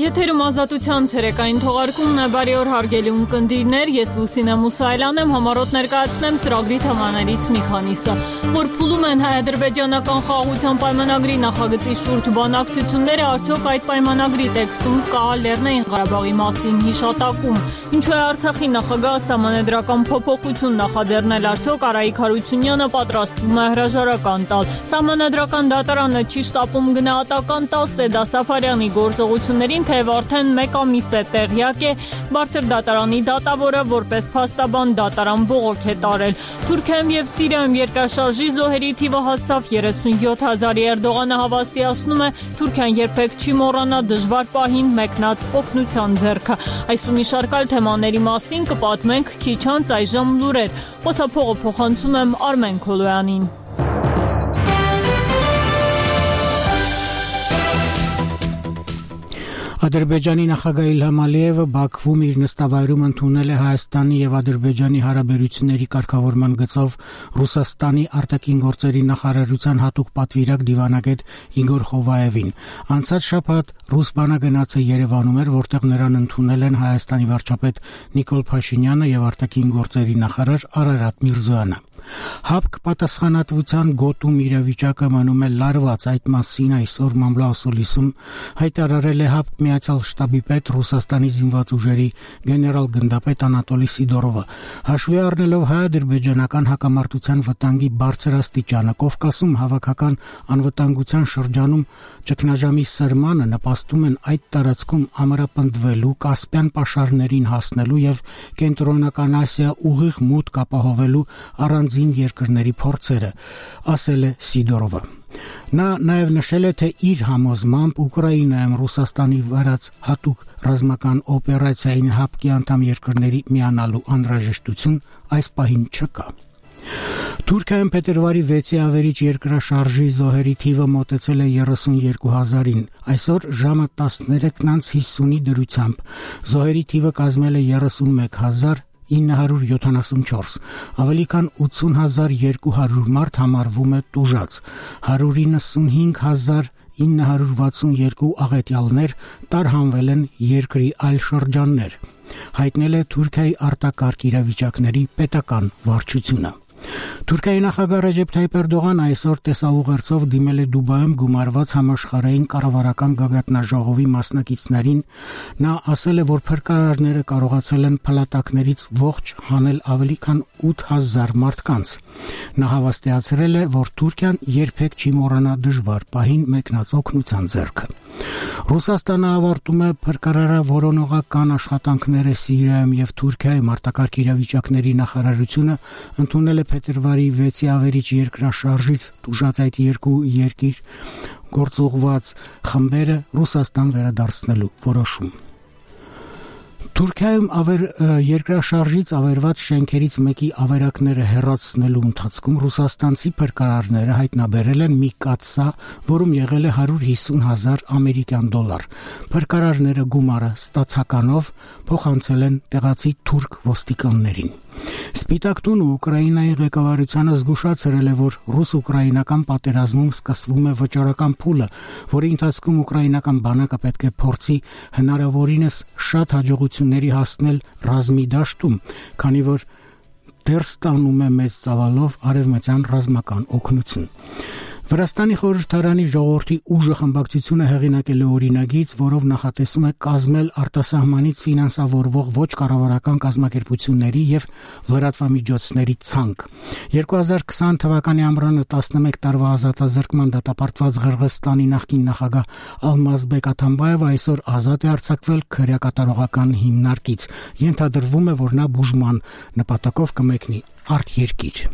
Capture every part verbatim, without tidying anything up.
Եթերում ազատության ցերեկային թողարկումն է, բարի օր հարգելի ունկնդիրներ, ես Լուսինե Մուսայելյան եմ, համառոտ ներկայացնեմ ծրագրի թեմաներից մի քանիսը, որ փուլում են հայ-ադրբեջանական խաղաղության պայմանագրի նախագծի շուրջ բանակցությունները, արդյոք այդ պայմանագրի տեքստում կա Լեռնային Ղարաբաղի մասին հիշատակում, ինչու է Արցախի նախագահը սահմանադրական փոփոխություն նախաձեռնել, արդյոք Արայիկ Հարությունյանը պատրաստվում է հրաժարական տալ, սահմանադրական դատարանը չի շտապում գնահատական տալ Սեդա Սաֆարյանի գործողություններին, թեև արդեն մեկ ամիս է տեղյակ է, բարձր դատարանի դատավորը որպես փաստաբան դատարան բողոք է տարել։ Թուրքիայում եւ Սիրիայում երկրաշարժի զոհերի թիվը հասավ երեսունյոթ հազարի, Էրդողանը հավաստիացնում է Թուրքիան երբեք չի մոռանա դժվար պահին մեկնած օգնության ձեռքը։ Այս ու մի շարք այլ թեմաների մասին կպատմենք քիչ անց, այժմ լուրեր։ Խոսափողը փոխանցում եմ Արմեն Քոլոյանին։ Ադրբեջանի նախագահ Իլհամ Ալիևը Բաքվում իր նստավայրում ընդունել է Հայաստանի եւ Ադրբեջանի հարաբերությունների կարգավորման գծով Ռուսաստանի արտաքին գործերի նախարարության հատուկ պատվիրակ դիվանագետ Իգոր Խովայևին։ Անցած շաբաթ ռուս բանը գնացը Երևանում էր, որտեղ նրան ընդունել են Հայաստանի վարչապետ Նիկոլ Փաշինյանը եւ արտաքին գործերի նախարար Արարատ Միրզոյանը։ Հապկ պատասխանատվության գոտում իրավիճակը մնում է լարված, այդ մասին այսօր Մամլա-Ասոլիսում հայտարարել է Հապկ Միացյալ շտաբի պետ Ռուսաստանի զինված ուժերի գեներալ գնդապետ Անատոլի Սիդորովը։ Հաշվի առնելով հայ-ադրբեջանական հակամարտության վտանգի բարձր աստիճանը, Կովկասում հավաքական անվտանգության շրջանում ճգնաժամի սրմանը նպաստում են այդ տարածքում ամրապնդվելու, Կասպյան պաշարներին հասնելու եւ Կենտրոնական Ասիա ուղիղ մուտք ապահովելու առանձին երկրների փորձերը, ասել է Սիդորովը։ Նա նաև նշել է, թե իր համոզմամբ Ուկրաինայում Ռուսաստանի վարած հատուկ ռազմական օպերացիային հապկի անդամ երկրների միանալու անհրաժեշտություն այս պահին չկա։ Թուրքիայում փետրվարի վեցի ավերիչ երկրաշարժի զոհերի թիվը մոտեցել է երեսունյոթ հազարին, այսօր ժամը տասներեքն հիսունի դրությամբ զոհերի թիվը կազմել է երեսունմեկ հազար ինը հարյուր յոթանասունչորս, ավելի քան ութսուն հազար երկու հարյուր մարդ համարվում է տուժած, հարյուր իննսունհինգ հազար ինը հարյուր վաթսունյոթ աղետյալներ տարհանվել են երկրի այլ շրջաններ, հայտնել է Թուրքիայի արտակարգ իրավիճակների պետական վարչությունը։ Թուրքիայի նախագահ Ռեջեփ Թայիփ Էրդողանը այսօր տեսաուղերձով դիմել է Դուբայում գումարված համաշխարհային կառավարական գագաթնաժողովի մասնակիցներին։ Նա ասել է, որ փրկարարները կարողացել են փլատակներից ողջ հանել ավելի քան ութ հազար մարդկանց։ Նա հավաստիացրել է, որ Թուրքիան երբեք չի մոռանա դժվար պահին մեկնած օգնության ձեռքը։ Ռուսաստանը ավարտում է փրկարարավորողական աշխատանքները Սիրիայում եւ Թուրքիայում, արտակարգ իրավիճակների նախարարությունը ընդունել է փետրվարի վեցի ավերիչ երկրաշարժից տուժած այդ երկու երկիր գործուղված խմբերը Ռուսաստան վերադարձնելու որոշում։ Թուրքիայում ավեր երկրաշարժից ավերված շենքերից մեկի ավերակները հեռացնելու ընթացքում ռուսաստանցի փրկարարները հայտնաբերել են մի կաթսա, որում եղել է հարյուր հիսուն հազար ամերիկյան դոլար։ Փրկարարները գումարը ստացականով փոխանցել են տեղացի թուրք ոստիկաններին։ Սպիտակ տունը Ուկրաինայի ղեկավարությանը զգուշացրել է, որ ռուս-ուկրաինական պատերազմում սկսվում է վճռական փուլը, որի ընթացքում ուկրաինական բանակը պետք է փորձի հնարավորինս շատ հաջողությունների հասնել ռազմի դաշտում, քանի որ դեռ ստանում է մեծ ծավալով արևմտյան ռազմական օգնություն։ Վրաստանի խորհրդարանի ժողովրդի ուժը խմբակցությունը հեղինակել է օրինագիծ, որով նախատեսում է կազմել արտասահմանից ֆինանսավորվող ոչ կառավարական կազմակերպությունների եւ լրատվամիջոցների ցանկ։ երկու հազար քսան թվականի ամռանը տասնմեկ տարվա ազատազրկման դատապարտված Ղրղստանի նախկին նախագահ Ալմազբեկ Աթամբաևը այսօր ազատ է արձակվել քրեակատարողական հիմնարկից։ Ենթադրվում է, որ նա բուժման նպատակով կմեկնի արտերկիր։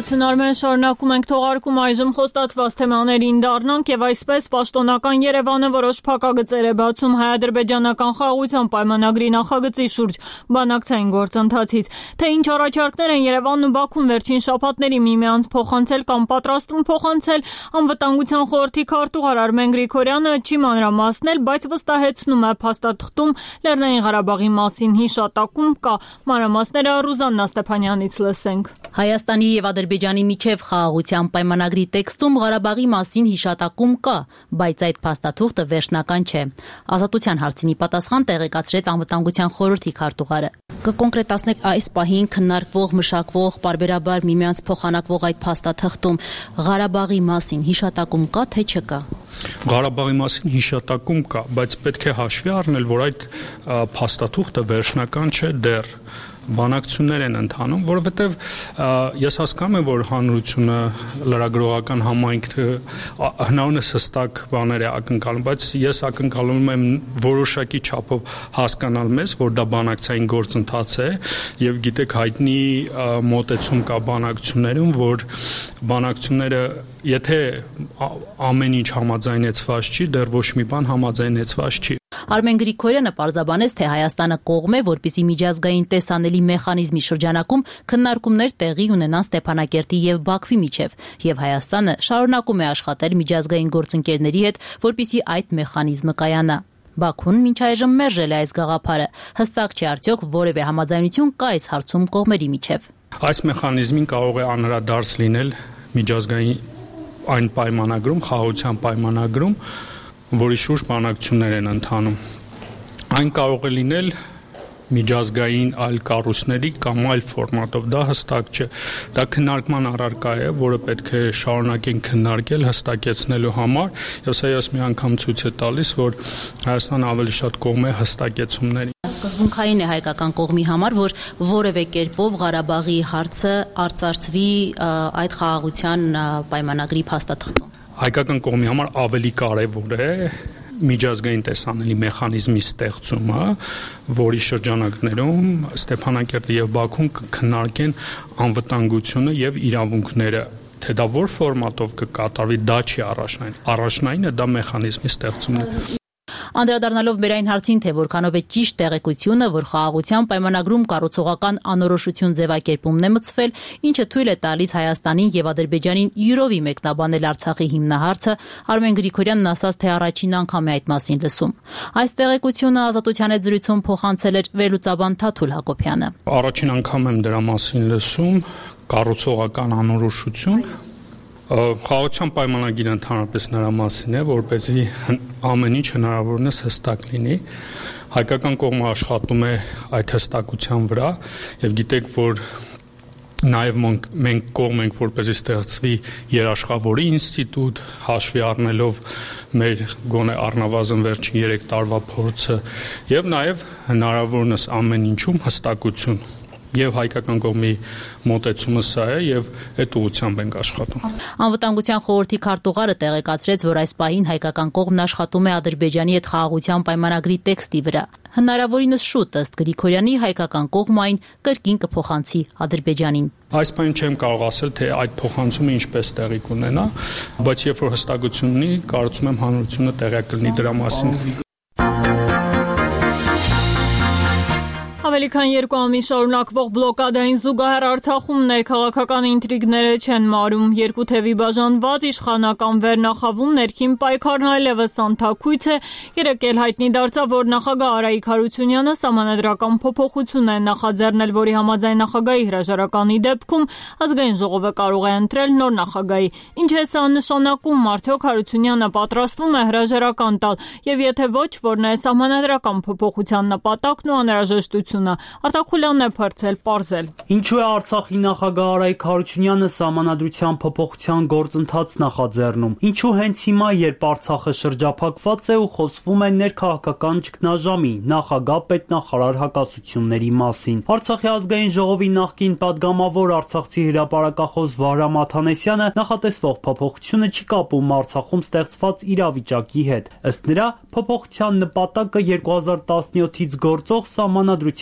Շնորհակալություն Արմեն, շարունակում ենք թողարկում այժմ խոստացված թեմաներին դառնանք եւ այսպես պաշտոնական Երևանը որոշ փակագծեր է բացում հայ-ադրբեջանական խաղաղության պայմանագրի նախագծի շուրջ բանակցային գործընթացից։ Թե ինչ առաջարկներ են Երևանն ու Բաքուն վերջին շաբաթների միմյանց փոխանցել կամ պատրաստում փոխանցել, անվտանգության խորհրդի քարտուղար Արմեն Գրիգորյանը չի մանրամասնել, բայց վստահեցնում է փաստաթղթում Լեռնային Ղարաբաղի մասին հիշատակում կա։ Մանրամասները Ռուզաննա Ստեփանյանից լսենք։ Հայաստանի եւ Ադրբեջանի միջև խաղաղության պայմանագրի տեքստում Ղարաբաղի մասին հիշատակում կա, բայց այդ փաստաթուղթը վերջնական չէ։ Ազատության հարցինի պատասխան տեղեկացրեց անվտանգության խորհրդի քարտուղարը։ Կկոնկրետացնեք այս պահին քննարկվող, մշակվող, պարբերաբար միմյանց փոխանակվող այդ փաստաթղթում Ղարաբաղի մասին հիշատակում կա, թե չկա։ Ղարաբաղի մասին հիշատակում կա, բայց պետք է հաշվի առնել, որ այդ փաստաթուղթը վերջնական չէ դեռ։ Բանակցություններ են ընթանում, որովհետև ես հասկանում եմ, որ հանրությունը լրագրողական համայնքը հնարավորինս հստակ բաներ է ակնկալում, բայց ես ակնկալում եմ որոշակի չափով հասկանալ մեզ, որ դա բանակցային գործընթաց է եւ գիտեք հայտնի մոտեցում կա բանակցություններում, որ բանակցությունները եթե ամեն ինչ համաձայնեցված չի, դեռ ոչ մի բան համաձայնեցված չի։ Արմեն Գրիգորյանը պարզաբանեց, թե Հայաստանը կողմ է, որպեսզի միջազգային տեսանելի մեխանիզմի շրջանակում քննարկումներ տեղի ունենան Ստեփանակերտի եւ Բաքվի միջև, եւ Հայաստանը շարունակում է աշխատել միջազգային գործընկերների հետ, որպեսզի այդ մեխանիզմը կայանա։ Բաքուն մինչ այժմ մերժել է այս գաղափարը։ Հստակ չէ արդյոք որևէ համաձայնություն կա այս հարցում կողմերի միջև։ Այս մեխանիզմին կարող է անդրադարձ լինել միջազգային այն պայմանագրում, խաղաղության պայմանագրում, որի շուրջ բանակցություններ են ընթանում։ Այն կարող է լինել միջազգային այլ կառույցների կամ այլ ֆորմատով, դա հստակ չէ։ Դա քննարկման առարկա է, որը պետք է շարունակեն քննարկել, հստակեցնելու համար, եւ սա ես մի անգամ ցույց է տալիս, որ Հայաստանը ավելի շատ կողմ է հստակեցումների։ Սկզբունքային է հայկական կողմի համար, որ որևէ կերպով Ղարաբաղի հարցը արծարծվի այդ խաղաղության պայմանագրի փաստաթղթում։ Հայկական կողմի համար ավելի կարևոր է միջազգային տեսանելի մեխանիզմի ստեղծումը, որի շրջանակներում Ստեփանակերտը եւ Բաքուն կքննարկեն անվտանգությունը եւ իրավունքները, թե դա որ ֆորմատով կկատարվի, դա չի առաջնային։ Առաջնայինը դա մեխանիզմի ստեղծումն է։ Անդրադառնալով մեր այն հարցին, թե որքանով է ճիշտ տեղեկությունը, որ խաղաղության պայմանագրում կառուցողական անորոշություն ձևակերպումն է մտցվել, ինչը թույլ է տալիս Հայաստանին եւ Ադրբեջանին յուրովի մեկնաբանել Արցախի հիմնահարցը, Արմեն Գրիգորյանն ասաց, թե առաջին անգամ է այդ մասին լսում։ Այս տեղեկությունը Ազատության հետ զրույցում փոխանցել էր վերլուծաբան Թաթուլ Հակոբյանը։ Առաջին անգամ եմ դրա մասին լսում, կառուցողական անորոշություն։ Խաղաղության պայմանագիրը ընդհանրապես նրա մասին է, որպեսզի ամեն ինչ հնարավորինս հստակ լինի։ Հայկական կողմը աշխատում է այդ հստակության վրա եւ գիտեք, որ նաեւ մենք կողմ ենք, որպեսզի ստեղծվի երաշխավորի ինստիտուտ, հաշվի առնելով մեր գոնե առնվազն վերջին երեք տարվա փորձը եւ նաեւ հնարավորինս ամեն ինչում հստակություն։ Եվ հայկական կողմի մոտեցումը սա է եւ այդ ուղղությամբ ենք աշխատում։ Անվտանգության խորհրդի քարտուղարը տեղեկացրեց, որ այս պահին հայկական կողմն աշխատում է Ադրբեջանի հետ խաղաղության պայմանագրի տեքստի վրա։ Հնարավորինս շուտ ըստ Գրիգորյանի հայկական կողմը այն կրկին կփոխանցի Ադրբեջանին։ Այս պահին չեմ կարող ասել, թե այդ փոխանցումը ինչպես տեղի կունենա, բայց երբ որ հստակություն ունի, կարծում եմ հանրությունը տեղյակ կլինի դրա մասին։ Ավելի քան երկու ամիս շարունակվող բլոկադային զուգահեռ Արցախում ներքաղաքական ինտրիգները չեն մարում։ Երկու թևի բաժանված իշխանական վերնախավում ներքին պայքարն այլևս անթաքույց է։ Երեկ էլ հայտնի դարձավ, որ նախագահ Արայիկ Հարությունյանը սահմանադրական փոփոխություն է նախաձեռնել, որի համաձայն նախագահի հրաժարականի դեպքում ազգային ժողովը կարող է ընտրել նոր նախագահի։ Ինչ է սա նշանակում, արդյոք Հարությունյանը պատրաստվում է հրաժարական տալ, եւ եթե ոչ, որն է սահմանադրական փոփոխության նպատակն ու անհրաժեշտությունը։ Արտակուլյանն է փորձել պարզել։ Ինչու է Արցախի նախագահ Արայիկ Հարությունյանը սահմանադրության փոփոխության գործընթաց նախաձեռնում։ Ինչու հենց հիմա, երբ Արցախը շրջափակված է ու խոսվում է ներքաղաքական ճգնաժամի, նախագահ պետնախարար հակասությունների մասին։ Արցախի ազգային ժողովի նախկին падգամավոր արցախցի հրապարակախոս Վահրամ Աթանեսյանը նախատեսվող փոփոխությունը չի կապում Արցախում ստեղծված իրավիճակի հետ։ Ըստ նրա, փոփոխության նպատակը երկու հազար տասնյոթից գործող սահմանադրության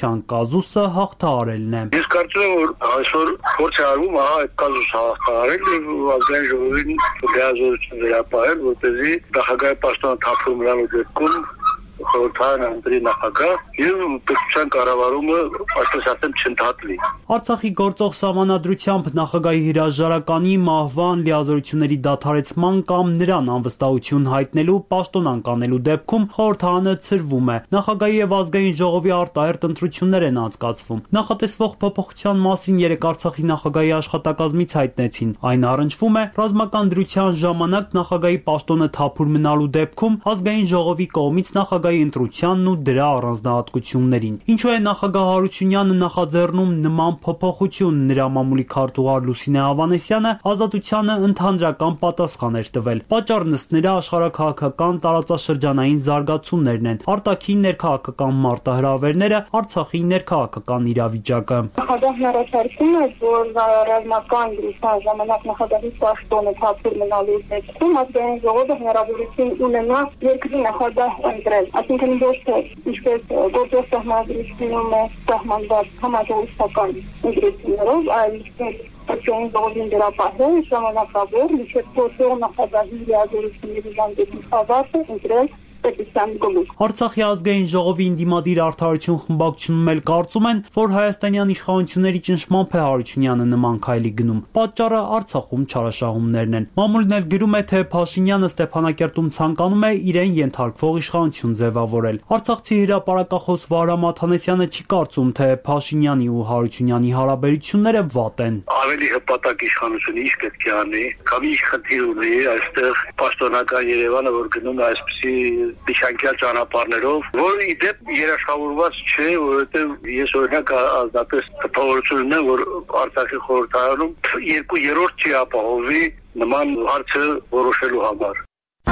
ընտրության կազուսը հաղթահարելն է։ Ես կարծում եմ, որ այսօր փորձ է արվում ահա այդ կազուսը հաղթահարել եւ ազգային ժողովին լիազորություն վերապահել, որպեսզի նախագահի պաշտոնը թափվում նրանու դեպքում խորհրդարանը ընտրի նախագահ եւ պետության կառավարումը այսպես ասեմ չընդհատվի։ Արցախի գործող սահմանադրությամբ նախագահի հրաժարականի, մահվան, լիազորությունների դադարեցման կամ նրան անվստահություն հայտնելու, պաշտոնանկ անելու դեպքում խորհրդարանը ցրվում է։ Նախագահի եւ ազգային ժողովի արտահերթ ընտրություններ են անցկացվում։ Նախատեսվող փոփոխության մասին երեք Արցախի նախագահի աշխատակազմից հայտնեցին։ Այն առնչվում է ռազմական դրության ժամանակ նախագահի պաշտոնը թափուր մնալու դեպքում ազգային ժողովի կողմից նախագահի ընտրությանն ու դրա առանձնահատկություններին։ Ինչու է նախագահ Հարությունյանը նախաձեռնում նման փոփոխություն, նրա մամուլի քարտուղար Լուսինե Ավանեսյանը Ազատությանը ընդհանրական պատասխան էր տվել։ Պատճառն ըստ նրա աշխարհաքաղաքական տարածաշրջանային զարգացումներն են, արտաքին ներքաղաքական մարտահրավերները, Արցախի ներքաղաքական իրավիճակը։ Նախագահն առաջարկում է, որ ռազմական դրության ժամանակ նախագահի պաշտոնը թափուր մնալու դեպքում ազգային ժողովը հնարավորություն ունենա երկրի նախագահ ընտրել։ Այսինքն ոչ թե ինչպես գործող սահմանադրությունում է սահմանված համաժողովրդական ընտրություններով, այլ ազգային ժողովին վերապահել ժամանակավոր մինչև գործող նախագահի լիազորությունների ժամկետի ավարտը ընտրել պետության գլուխ։ Արցախի ազգային ժողովի ինդիմադիր Արդարություն խմբակցությունում էլ կարծում են, որ հայաստանյան իշխանությունների ճնշմամբ է Հարությունյանը նման քայլի գնում։ Պատճառը Արցախում չարաշահումներն են։ Մամուլն էլ գրում է, թե Փաշինյանը Ստեփանակերտում ցանկանում է իրեն ենթարկվող իշխանություն ձևավորել։ Արցախցի հրապարակախոս Վահրամ Աթանեսյանը չի կարծում, թե Փաշինյանի ու Հարությունյանի հարաբերությունները վատ են։ Ավելի հպատակ իշխանությունը ինչ պետք է անի, կամ ինչ խնդիր ունի այստեղ պաշտոնական Երևանը, որ գնում է այսպիսի Բիշանկյալ ճանապարհներով, որ ի դեպ երաշխավորված չէ, որովհետև ես օրինակ ազատես տպավորություն ունեմ, որ Արցախի խորհրդարանում երկու երրորդ չի ապահովի նման հարցը որոշելու համար։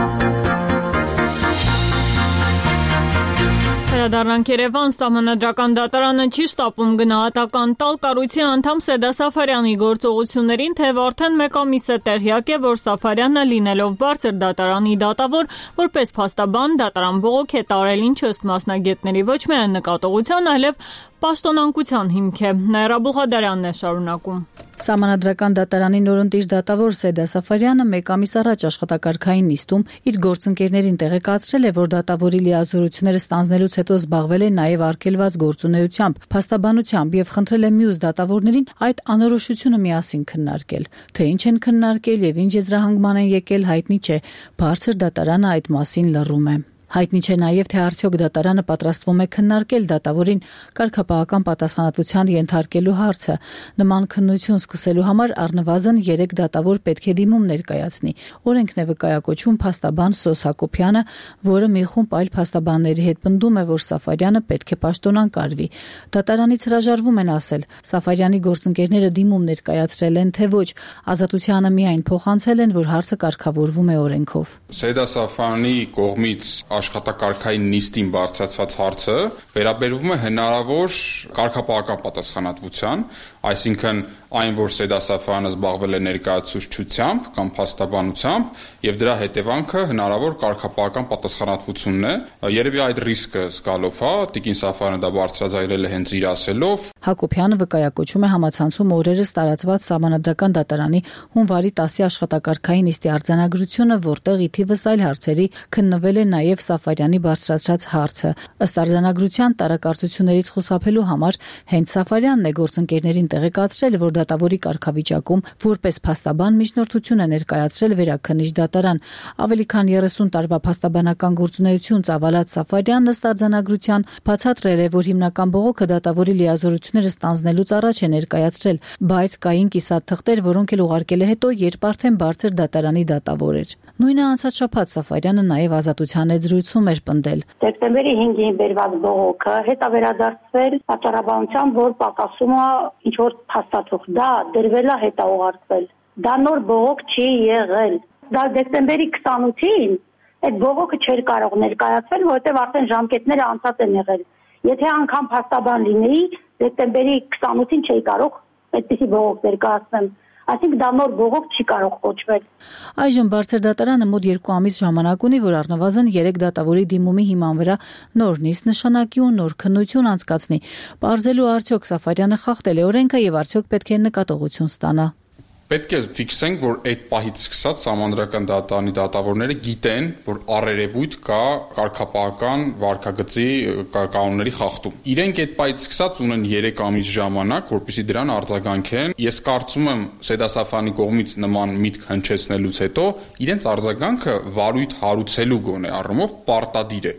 Վերադառնանք Երևան, Սահմանադրական դատարանը չի շտապում գնահատական տալ կառույցի անդամ Սեդա Սաֆարյանի գործողություններին, թեև արդեն մեկ ամիս է տեղյակ է, որ Սաֆարյանը լինելով բարձր դատարանի դատավոր, որպես փաստաբան դատարան բողոք է տարել, ինչը ըստ մասնագետների ոչ միայն նկատողության, այլև պաշտոնանկության հիմք է։ Նաիրա Բուխադարյանն է շարունակում։ Սահմանադրական դատարանի նորընտիր դատավոր Սեդա Սաֆարյանը մեկ ամիս առաջ աշխատակարգային նիստում իր գործընկերներին տեղեկացրել է, որ դատավորի լիազորությունները ստանձնելուց հետո զբաղվել է նաև արգելված գործունեությամբ, փաստաբանությամբ եւ խնդրել է մյուս դատավորներին այդ անորոշությունը միասին քննարկել։ Թե ինչ են քննարկել եւ ինչ եզրահանգման են եկել, հայտնի չէ։ Բարձր դատարանը այդ մասին լռում է։ Հայտնի չէ նաև, թե արդյոք դատարանը պատրաստվում է քննարկել դատավորին կարգապահական պատասխանատվության ենթարկելու հարցը։ Նման քննություն սկսելու համար առնվազն երեք դատավոր պետք է դիմում ներկայացնի։ Օրենքն է վկայակոչում փաստաբան Սոս Հակոբյանը, որը մի խումբ այլ փաստաբանների հետ պնդում է, որ Սաֆարյանը պետք է պաշտոնանկ արվի։ Դատարանից հրաժարվում են ասել, Սաֆարյանի գործընկերները դիմում ներկայացրել են, թե ոչ, Ազատությանը միայն փոխանցել են, որ հարցը կարգավորվում է օրենքով։ Սեդա Սաֆարյանի կողմից աշխատակարգային նիստին բարձրացված հարցը վերաբերվում է հնարավոր կարգապահական պատասխանատվության, այսինքն այն, որ Սեդա Սաֆարյանը զբաղվել է ներկայացուցչությամբ կամ փաստաբանությամբ եւ դրա հետևանքը հնարավոր կարգապահական պատասխանատվությունն է։ Երևի այդ ռիսկը զգալով, հա, Տիկին Սաֆարյանը դա բարձրաձայնել է հենց իր ասելով։ Հակոբյանը վկայակոչում է համացանցում օրերս տարածված Սահմանադրական դատարանի հունվարի տասի աշխատակարգային նիստի արձանագրությունը, որտեղ ի թիվս այլ հարցերի քննվել է նաև Սաֆարյանի բարձրացրած հարցը։ Ըստ արձանագրության տարակարծություններից խուսափելու համար հենց Սաֆարյանն է գործընկերներին տեղեկացրել, որ դատավորի կարգավիճակում որպես փաստաբան միջնորդություն է ներկայացրել վերաքննիչ դատարան։ Ավելի քան երեսուն տարվա փաստաբանական գործունեություն ծավալած Սաֆարյանն ըստ արձանագրության բացատրել է, որ հիմնական բողոքը դատավորի լիազորությունները ստանձնելուց առաջ է ներկայացրել, բայց կային կիսատ թղթեր, որոնք էլ ուղարկել է հետո, երբ արդեն բարձր դատարանի դատավոր էր։ Նույնը անցած շաբաթ Սաֆարյանը նաև Ազատության հետ զրույցում էր պնդել։ Դեկտեմբերի հինգին բերված բողոքը հետա վերադարձվել պատճառաբանությամբ, որ պակասումը ինչ որ փաստաթուղթ դա դրվել է հետա ուղարկվել։ Դա նոր բողոք չի եղել։ Դա դեկտեմբերի քսանութին այդ բողոքը չէր կարող ներկայացվել, որովհետև արդեն ժամկետները անցած են եղել։ Եթե անգամ փաստաբան լինեի, դեկտեմբերի քսանութին չէի կարող այդպիսի բողոք ներկայացնել։ Այսինքն դա նոր գողով չի կարող կոչվել։ Այժմ բարձր դատարանը մոտ երկու ամիս ժամանակ ունի, որ առնվազն երեք դատավորի դիմումի հիման վրա նոր նիստ նշանակի ու նոր քննություն անցկացնի։ Պարզելու արդյոք Սաֆարյանը խախտել է օրենքը եւ արդյոք պետք է նկատողություն ստանա։ Պետք է ֆիքսենք, որ այդ պահից սկսած Սահմանադրական դատարանի դատավորները գիտեն, որ առերևույթ կա կարգապահական վարքագծի կանոնների խախտում։ Իրենք այդ պահից սկսած ունեն երեք ամիս ժամանակ, որպեսզի դրան արձագանքեն։ Ես կարծում եմ Սեդասաֆյանի կողմից նման միտք հնչեցնելուց հետո իրենց արձագանքը վարույթ հարուցելու գոնե առումով պարտադիր է։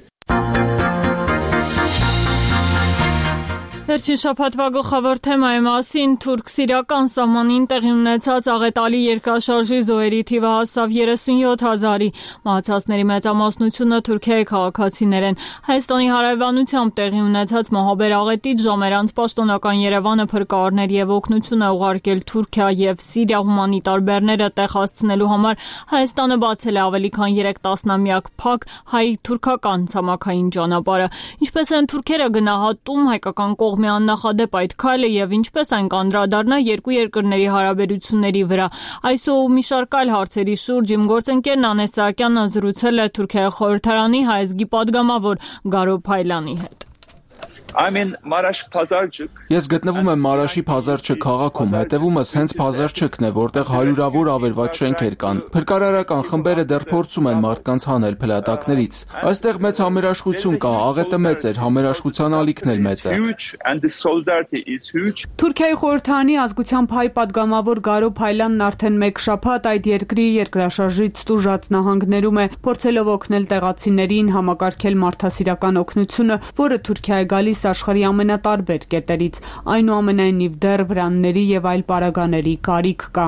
Վերջին շաբաթվա գլխավոր թեմայի մասին թուրք-սիրիական սահմանին տեղի ունեցած աղետալի երկրաշարժի զոհերի թիվը հասավ երեսունյոթ հազարի, մահացածների մեծամասնությունը Թուրքիայի քաղաքացիներ են։ Հայաստանի հարևանությամբ տեղի ունեցած մահաբեր աղետից ժամեր անց պաշտոնական Երևանը փրկարարներ եւ օգնություն է ուղարկել Թուրքիա եւ Սիրիա հումանիտար բեռները տեղ հասցնելու համար Հայաստանը բացել է ավելի քան երեք տասնամյակ փակ հայ-թուրքական ցամաքային ճանապարհը։ Ինչպես են թուրքերը գնահատում հայկական կողմի աննախադեպ այդ քայլը եւ ինչպես այն կանդրադառնա երկու երկրների հարաբերությունների վրա։ Այսօր մի շարք այլ հարցերի շուրջ իմ գործընկերն Անես Սահակյանը զրուցել է Թուրքիայի խորհրդարանի հայազգի падգամավոր Գարո Փայլյանի հետ։ I'm in Marash Pazarchuk. Ես գտնվում եմ Մարաշի Փազարչուկ քաղաքում, հետևումս հենց Փազարչուկն է, որտեղ հարյուրավոր ավերված շենքեր կան։ Փրկարարական խմբերը դեռ փորձում են մարդկանց հանել փլատակներից։ Այստեղ մեծ համերաշխություն կա, աղետը մեծ էր, համերաշխության ալիքն էլ մեծ է։ Թուրքիայի խորհրդարանի ազգությամբ հայ падգամավոր Գարո Փայլյանն արդեն մեկ շաբաթ այդ երկրի երկրաշարժից տուժած նահանգներում է, փորձելով օգնել տեղացիներին համակարգել մարդասիրական օգնությունը, որը Թուրքիա է գալիս աշխարհի ամենատարբեր կետերից, այնուամենայնիվ դեռ վրանների եւ այլ պարագաների կարիք կա։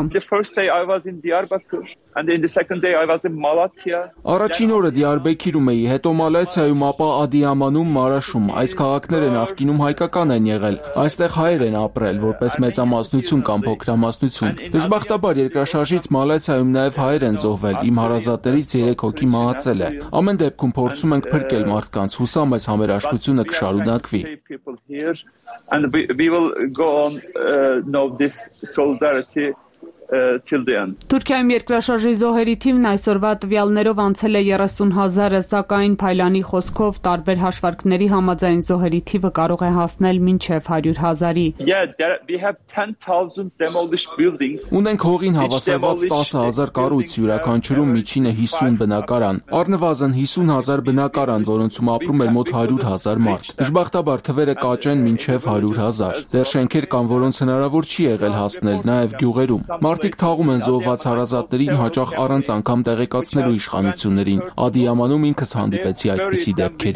And in the second day I was in Malatya. Առաջին օրը Դիարբեքիրում էի, հետո Մալաթիայում, ապա Ադիամանում, Մարաշում։ Այս քաղաքները նախկինում հայկական են եղել։ Այստեղ հայեր են ապրել, որպես մեծամասնություն կամ փոքրամասնություն։ Դժբախտաբար երկրաշարժից Մալաթիայում նաև հայեր են զոհվել։ Իմ հարազատներից երեք հոգի մահացել է։ Ամեն դեպքում փորձում ենք փրկել մարդկանց, հուսամ այս համերաշխությունը կշարունակվի։ And we, we will go on uh, know this solidarity Թուրքիայում երկրաշարժի զոհերի թիվն այսօրվա տվյալներով անցել է երեսուն հազարը, սակայն Փայլյանի խոսքով տարբեր հաշվարկների համաձայն զոհերի թիվը կարող է հասնել մինչև հարյուր հազարի։ Ունենք հողին հավասարված տասը հազար կառույց, յուրաքանչյուրում միջինը հիսուն բնակարան, առնվազն հիսուն հազար բնակարան, որոնցում ապրում էր մոտ հարյուր հազար մարդ։ Դժբախտաբար թվերը կաճեն մինչև հարյուր հազար։ Դեռ շենքեր կան, որոնց հնարավոր չի եղել հասնել, նաև գյուղերում։ Մարդիկ թաղում են զոհված հարազատներին հաճախ առանց անգամ տեղեկացնելու իշխանություններին։ Ադիամանում ինքս հանդիպեցի այդպիսի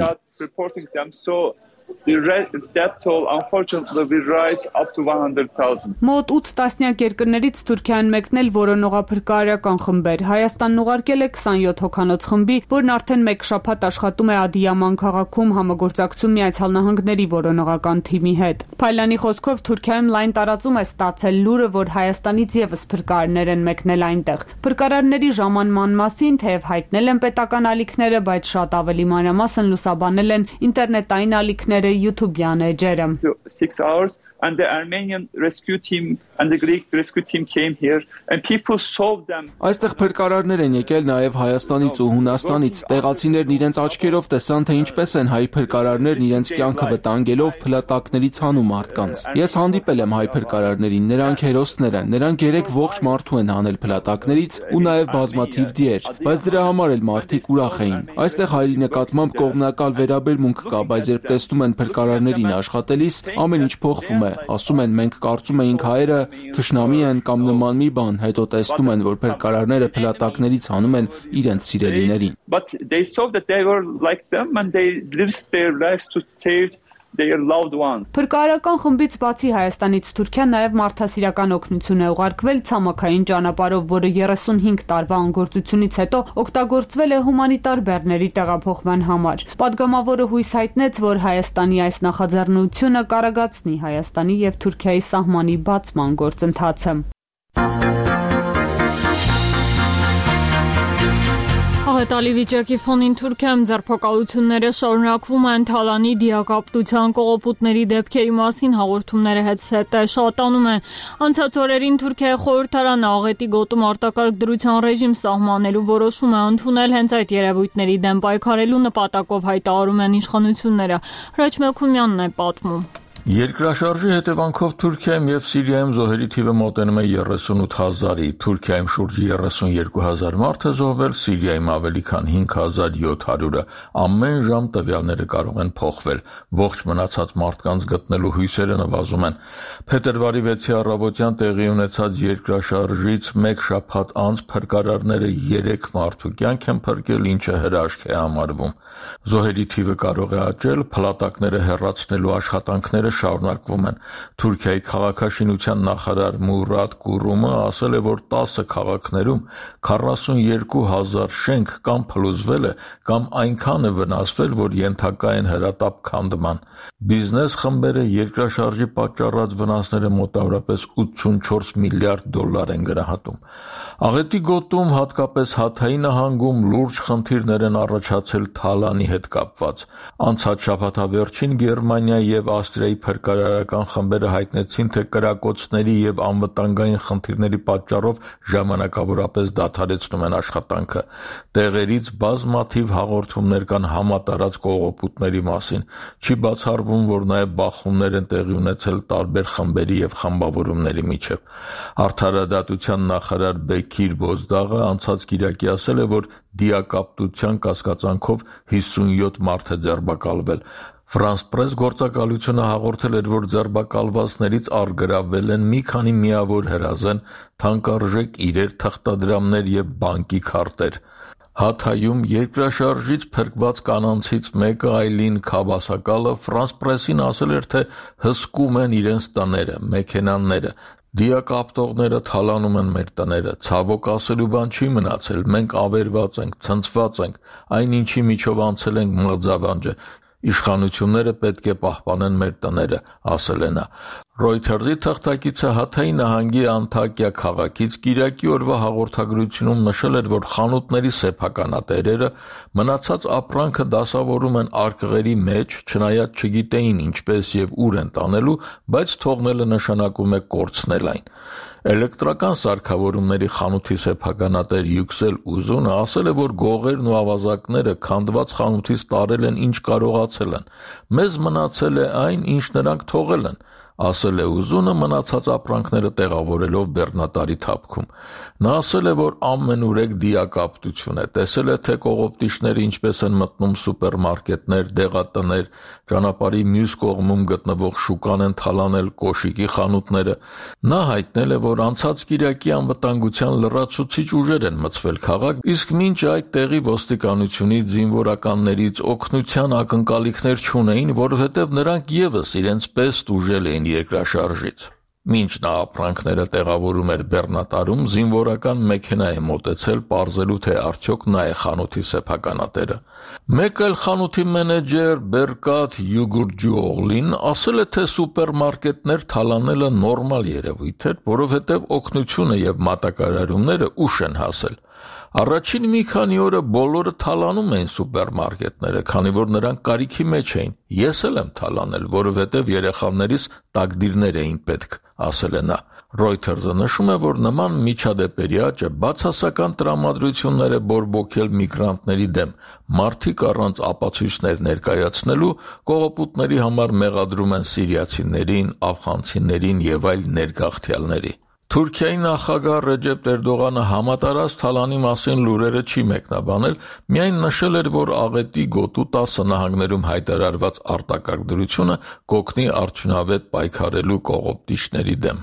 դեպքերի։ The death toll unfortunately will rise up to one hundred thousand. Մոտ ութ տասնյակ երկրներից Թուրքիան մեկնել որոնողափրկարարական խմբեր։ Հայաստանն ուղարկել է քսանյոթ հոգանոց խմբի, որն արդեն մեկ շաբաթ աշխատում է Ադիաման քաղաքում համագործակցում Միացյալ Նահանգների որոնողական թիմի հետ։ Փայլյանի խոսքով Թուրքիայում լայն տարածում է ստացել լուրը, որ Հայաստանից եւս փրկարարներ են մեկնել այնտեղ։ Փրկարարների ժամանման մասին թեև հայտնել են պետական ալիքները, բայց շատ ավելի մանրամասն լուսաբանել են ինտերնետային ալիքները, YouTube-յան էջերը։ Six hours and the Armenian rescue team and the Greek rescue team came here and people saw them. Այստեղ փրկարարներ են եկել նաև Հայաստանից ու Հունաստանից։ Տեղացիներն իրենց աչքերով տեսան, թե ինչպես են հայ փրկարարներն իրենց կյանքը վտանգելով փլատակներից հանում մարդկանց։ Ես հանդիպել եմ հայ փրկարարներին, նրանք հերոսներ են, նրանք երեք ողջ մարդու են հանել փլատակներից ու նաև բազմաթիվ դիեր, բայց դրա համար էլ մարդիկ ուրախ էին։ Այստեղ հայերի նկատմամբ կողմնակալ վերաբերմունք կա, բայց երբ տեսնում են փրկարարներին աշխատելիս, ամեն ինչ փոխվում է։ Ասում են, մենք կարծում էինք հայերը թշնամի են կամ նման մի բան, հետո տեսնում են, որ փրկարարները փլատակներից հանում են իրենց սիրելիներին։ But they saw that they were like them and they risked their lives to save their loved ones. Փրկարարական խմբից բացի Հայաստանից Թուրքիան նաև մարդասիրական օգնություն է ուղարկվել ցամաքային ճանապարհով, որը երեսունհինգ տարվա անգործությունից հետո օգտագործվել է հումանիտար բեռների տեղափոխման համար։ Պատգամավորը հույս հայտնեց, որ Հայաստանի այս նախաձեռնությունը կարագացնի Հայաստանի եւ Թուրքիայի սահմանի բացման գործընթացը։ Աղետալի վիճակի ֆոնին Թուրքիայում ձերբակալությունները շարունակվում են Թալանի դիակապտության կողոպուտների դեպքերի մասին հաղորդումները հետզհետե շատանում են։ Անցած օրերին Թուրքիայի խորհրդարանը աղետի գոտում արտակարգ դրության ռեժիմ սահմանելու որոշում է ընդունել հենց այդ երևույթների դեմ պայքարելու նպատակով հայտարարում են իշխանությունները։ Հրաչ Մելքումյանն է պատմում։ Երկրաշարժի հետևանքով Թուրքիայում եւ Սիրիայում զոհերի թիվը մոտենում է երեսունութ հազարի, Թուրքիայում շուրջ երեսունյոթ հազար մարդ է զոհվել, Սիրիայում ավելի քան հինգ հազար յոթ հարյուրը։ Ամեն ժամ տվյալները կարող են փոխվել, ողջ մնացած մարդկանց գտնելու հույսերը նվազում են։ Փետրվարի վեցի առավոտյան տեղի ունեցած երկրաշարժից մեկ շաբաթ անց փրկարարները երեք մարդու կյանք են փրկել, ինչը հրաշք է համարվում։ Զոհերի թիվը կարող է աճել, փլատակները հեռացնելու աշխատանքները շարունակվում են։ Թուրքիայի քաղաքաշինության նախարար Մուրադ Կուրումը ասել է, որ տասը քաղաքներում քառասունյոթ հազար շենք կամ փլուզվել է, կամ այնքան է վնասվել, որ ենթակա են հրատապ քանդման։ Բիզնես խմբերը երկրաշարժի պատճառած վնասները մոտավորապես ութսունչորս միլիարդ դոլար են գնահատում։ Աղետի գոտում, հատկապես Հաթայի նահանգում, լուրջ խնդիրներ են առաջացել Թալանի հետ կապված։ Անցած շաբաթավերջին Գերմանիա եւ Ավստրիայի փրկարարական խմբերը հայտնեցին, թե կրակոցների եւ անվտանգային խնդիրների պատճառով ժամանակավորապես դադարեցնում են աշխատանքը։ Տեղերից բազմաթիվ հաղորդումներ կան համատարած կողոպուտների մասին։ Չի բացառվում, որ նաեւ բախումներ են տեղի ունեցել տարբեր խմբերի եւ խմբավորումների միջեւ։ Արդարադատության նախարար Բեկիր Բոզդաղը անցած կիրակի ասել է, որ դիակապտության կասկածանքով հիսունյոթ մարդ է ձերբակալվել։ Ֆրանս պրես գործակալությունը հաղորդել էր, որ ձերբակալվածներից առգրավվել են մի քանի միավոր հրազեն, թանկարժեք իրեր, թղթադրամներ եւ բանկի քարտեր։ Հաթայում երկրաշարժից փրկված կանանցից մեկը Այլին Քաբասակալը Ֆրանս պրեսին ասել էր, թե հսկում են իրենց տները, մեքենաները։ Դիակապտողները թալանում են մեր տները, ցավոք ասելու բան չի մնացել, մենք ավերված ենք, ցնցված ենք, այն ինչի միջով անցել ենք մղձավանջը, իշխանությունները պետք է պահպանեն մեր տները, ասել է նա։ Reuters-ի թղթակիցը Հաթայի նահանգի Անտակիա քաղաքից կիրակի օրվա հաղորդագրությունում նշել էր, որ խանութների սեփականատերերը մնացած ապրանքը դասավորում են արկղերի մեջ, չնայած չգիտեին ինչպես եւ ուր են տանելու, բայց թողնելը նշանակում է կորցնել այն։ Էլեկտրական սարքավորումների խանութի սեփականատեր Յուքսել Ուզունը ասել է, որ գողերն ու ավազակները քանդված խանութից տարել են ինչ կարողացել են։ Մեզ մնացել է այն, ինչ նրանք թողել են, ասել է Ուզունը մնացած ապրանքները տեղավորելով բեռնատարի թափքում։ Նա ասել է, որ ամենուրեք դիակապտություն է, տեսել է, թե կողոպտիչները ինչպես են մտնում սուպերմարկետներ, դեղատներ, ճանապարհի մյուս կողմում գտնվող շուկան են թալանել, կոշիկի խանութները։ Նա հայտնել է, որ անցած կիրակի անվտանգության լրացուցիչ ուժեր են մտցվել քաղաք, իսկ մինչ այդ տեղի ոստիկանությունից, զինվորականներից օգնության ակնկալիքներ չունեին, որովհետև նրանք եւս իրենց պես տուժել էին երկրաշարժից։ Մինչ նա ապրանքները տեղավորում էր բեռնատարում, զինվորական մեքենա է մոտեցել պարզելու, թե արդյոք նա է խանութի սեփականատերը։ Մեկ այլ խանութի մենեջեր Բերկատ Յուգուրջուօղլին ասել է, թե սուպերմարկետներ թալանելը նորմալ երևույթ էր, որովհետև օգնությունը եւ մատակարարումները ուշ են հասել։ Առաջին մի քանի օրը բոլորը թալանում էին սուպերմարկետները, քանի որ նրանք կարիքի մեջ էին։ Ես էլ եմ թալանել, որովհետև երեխաներիս տակդիրներ էին պետք, ասել է նա։ Reuters-ը նշում է, որ նման միջադեպերի աճը բացասական տրամադրություններ է բորբոքել միգրանտների դեմ։ Մարդիկ առանց ապացույցներ ներկայացնելու կողոպուտների համար մեղադրում են սիրիացիներին, աֆղանցիներին եւ այլ ներգաղթյալների։ Թուրքիայի նախագահ Ռեջեփ Էրդողանը համատարած Թալանի մասին լուրերը չի մեկնաբանել, միայն նշել էր, որ աղետի գոտու տասը նահանգներում հայտարարված արտակարգ դրությունը կօգնի արդյունավետ պայքարելու կողոպտիչների դեմ։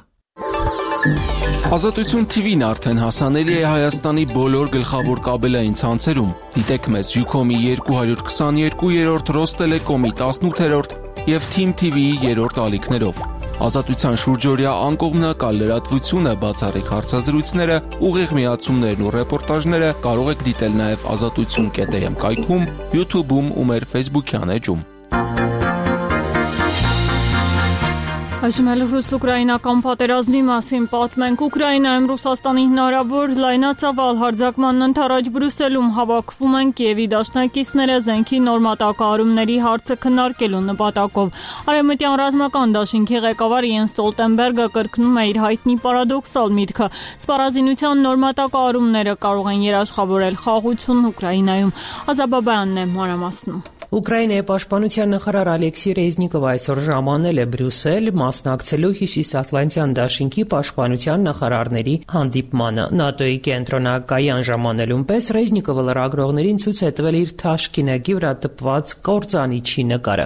Ազատություն T V-ն արդեն հասանելի է Հայաստանի բոլոր գլխավոր կաբելային ցանցերում։ Դիտեք մեզ Ucom-ի երկու քսաներկու, Ռոստելեկոմի տասնութերորդ եւ Team T V-ի երրորդ ալիքներով։ Ազատության շուրջօրյա անկողմնակալ լրատվությունը, բացառիկ հարցազրույցները, ուղիղ միացումներն ու ռեպորտաժները կարող եք դիտել նաև ազատություն կետ am կայքում, YouTube-ում ու մեր Facebook-յան էջում։ Այժմ էլ ռուս-ուկրաինական պատերազմի մասին պատմենք։ Ուկրաինայում Ռուսաստանի հնարավոր լայնածավալ հարձակման ընթരാճ Բրյուսելում հավաքվում են Կիևի դաշնակիցները զենքի նոր մատակարարումների հարցը քննարկելու նպատակով։ Արևմտյան ռազմական դաշինքի ղեկավար Յենս Ստոլտենբերգը կրկնում է իր հայտնի պարադոքսալ միտքը. սպառազինության նոր մատակարարումները կարող են երաշխավորել խաղաղություն Ուկրաինայում։ Ազաբաբյանն է մանրամասնում։ Ուկրաինայի պաշտպանության նախարար Ալեքսի Ռեզնիկովը այսօր ժամանել է Բրյուսել մասնակցելու Հյուսիսատլանտյան դաշինքի պաշտպանության նախարարների հանդիպմանը։ ՆԱՏՕ-ի կենտրոնակայան ժամանելուն պես Ռեզնիկովը լրագրողներին ցույց է տվել իր թաշկինակի վրա տպված կործանիչի նկարը։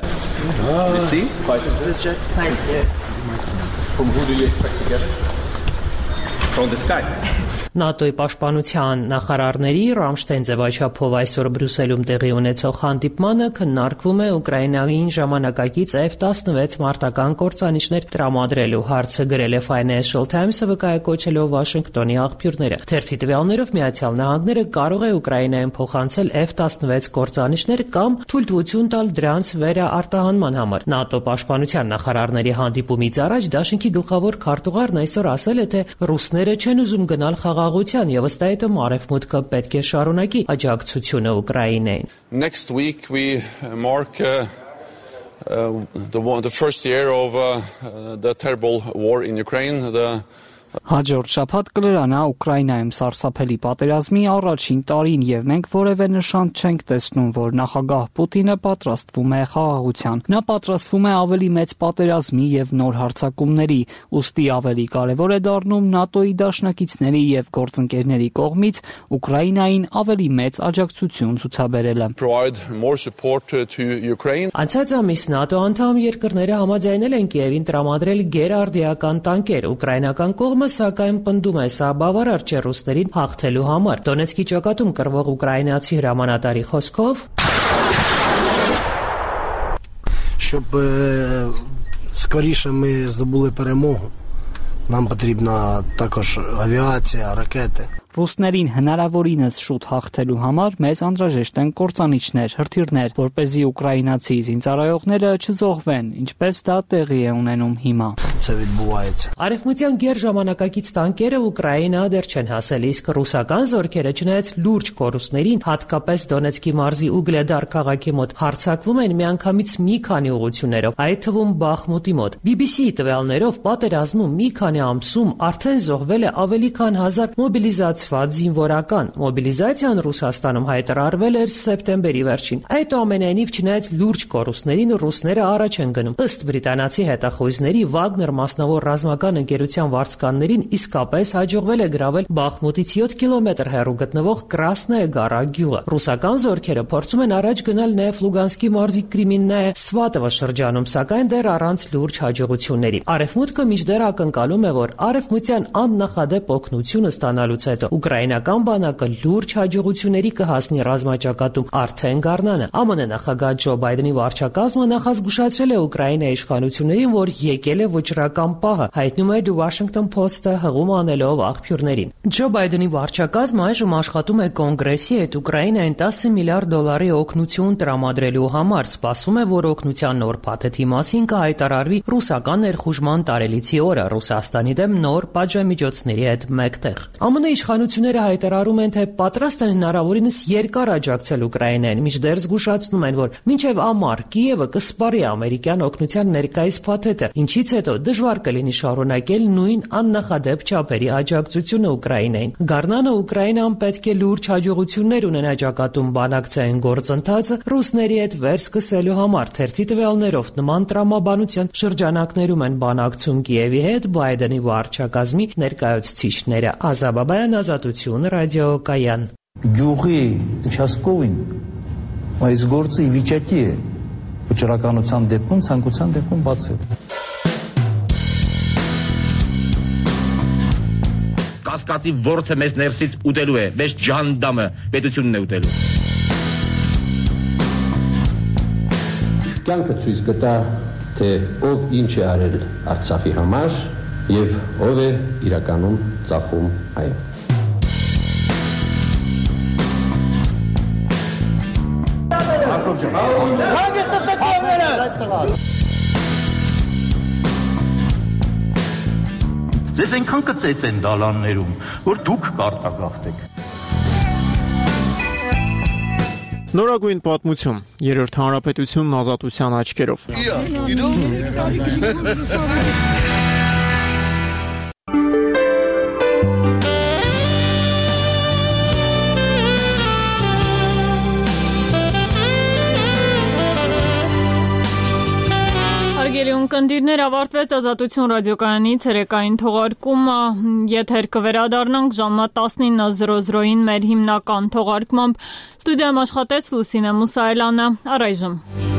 ՆԱՏՕ-ի պաշտպանության նախարարների Ռամշտայն ձևաչափով այսօր Բրյուսելում տեղի ունեցող հանդիպմանը քննարկվում է Ուկրաինային ժամանակակից Էֆ տասնվեց մարտական կործանիչներ տրամադրելու հարցը, գրել է Financial Times-ը վկայակոչելով Վաշինգտոնի աղբյուրները։ Թերթի տվյալներով Միացյալ Նահանգները կարող է Ուկրաինային փոխանցել Էֆ տասնվեց կործանիչներ կամ թույլտվություն տալ դրանց վերաարտահանման համար։ ՆԱՏՕ պաշտպանության նախարարների հանդիպումից առաջ դաշինքի գլխավոր քարտուղարն այսօր ասել է, թե ռուսները չեն ուզում գնալ խաղաղ եւ ըստ այդմ Արևմուտքը պետք է շարունակի աջակցությունը Ուկրաինային։ Next week we mark uh, uh, the, the first year of uh, the terrible war in Ukraine. The Հաջորդ շաբաթ կլրանա Ուկրաինայում սարսափելի պատերազմի առաջին տարին եւ մենք որևէ նշան չենք տեսնում, որ նախագահ Պուտինը պատրաստվում է խաղաղության։ Նա պատրաստվում է ավելի մեծ պատերազմի եւ նոր հարձակումների, ուստի ավելի կարեւոր է դառնում ՆԱՏՕ-ի դաշնակիցների եւ գործընկերների կողմից Ուկրաինային ավելի մեծ աջակցություն ցուցաբերելը։ Անցած ամիս ՆԱՏՕ անդամ երկրները համաձայնել են Կիևին տրամադրել գերարդիական տանկեր։ Ուկրաինական կողմը սակայն պնդում է սա բավարար չէ ռուսներին հաղթելու համար։ Դոնեցկի ճակատում կռվող ուկրաինացի հրամանատարի խոսքով Щоб скоріше ми здобули перемогу, нам потрібна також авіація, ракети. Ռուսներին հնարավորինս շուտ հաղթելու համար մեզ անհրաժեշտ են կործանիչներ, հրթիռներ, որպեսզի ուկրաինացի զինծառայողները չզոհվեն, ինչպես դա տեղի է ունենում հիմա։ Արևմտյան գեր ժամանակակից տանկերը Ուկրաինա դեռ չեն հասել, իսկ ռուսական զորքերը չնայած լուրջ կորուստներին, հատկապես Դոնեցկի մարզի Ուգլեդար քաղաքի մոտ հարձակվում են միանգամից մի քանի ուղղություններով, այդ թվում Բախմուտի մոտ։ բի բի սի-ի տվյալներով պատերազմում մի քանի ամսում արդեն զոհվել է ավելի քան հազար մոբիլիզացված զինվորական։ Մոբիլիզացիան Ռուսաստանում հայտարարվել էր սեպտեմբերի վերջին։ Այդուամենայնիվ, չնայած լուրջ կորուստներին, ռուսները առաջ են գնում։ Ըստ բրիտանացի հետախույզների Վագներ մասնավոր ռազմական ընկերության վարձկաններին իսկապես հաջողվել է գրավել Բախմուտից յոթ կիլոմետր հեռու գտնվող Կրասնոյեգարա գյուղը։ Ռուսական զորքերը փորձում են առաջ գնալ նաև Լուգանսկի մարզի Կրիմիննայե Սվատովո շրջանում, սակայն դեռ առանց լուրջ հաջողությունների։ Արևմուտքը մինչդեռ ակնկալում է, որ արևմտյան աննախադեպ օգնությունը ստանալուց հետո ուկրաինական բանակը լուրջ հաջողությունների կհասնի ռազմաճակատում արդեն գարնանը։ ԱՄՆ նախագահ Ջո Բայդենի վարչակազմը նախազգուշացրել է Ուկրաինայի իշխանություններին, որ եկել է վճռական պահը, հայտնում է The Washington Post-ը հղում անելով աղբյուրներին։ Ջո Բայդենի վարչակազմը այժմ աշխատում է կոնգրեսի հետ Ուկրաինային տասը միլիարդ դոլարի օգնություն տրամադրելու համար։ Սպասվում է, որ օգնության նոր փաթեթի մասին կհայտարարվի ռուսական ներխուժման տարելիցի օրը Ռուսաստանի դեմ նոր պատժամիջոցների հետ մեկտեղ։ ԱՄՆ իշխանությունները հայտարարում են, թե պատրաստ են հնարավորինս երկար աջակցել Ուկրաինային, մինչդեռ զգուշացնում են, որ մինչև ամառ Կիևը կսպառի ամերիկյան օգնության ներկայիս փաթեթը, ինչից հետո դժվար կլինի շարունակել նույն աննախադեպ չափերի աջակցությունը Ուկրաինային։ Գարնանը Ուկրաինան պետք է լուրջ հաջողություններ ունենա ճակատում բանակցային գործընթացը ռուսների հետ վերսկսելու համար։ Թերթի տվյալներով նման տրամաբանության շրջանակներում են բանակցում Կիևի հետ Բայդենի վարչակազմի ներկայացուցիչները։ Ազաբաբայան, Ազատություն, ռադիոկայան։ Գյուղի участковին այս գործը ի վիճակի է վճռականության դեպքում, ցանկության դեպքում բացել։ Կասկածի ворթը մեզ ներսից ուտելու է, մեզ ջանդամը պետությունն է ուտելու։ Կյանքը ցույց կտա, թե ով ինչ է արել Արցախի համար եւ ով է իրականում ծախում այն։ Ձեզ այնքան կծեծեն դալաններում, որ դուք կարտագաղթեք։ Նորագույն պատմություն, երրորդ հանրապետությունն ազատության աչքերով։ Կնդիրներ ավարտվեց Ազատություն ռադիոկայանի ցերեկային թողարկումը, եթեր կվերադառնանք ժամը տասնինը զրո զրոին մեր հիմնական թողարկմամբ։ Ստուդիայում աշխատեց Լուսինե Մուսայելյանը, առայժմ։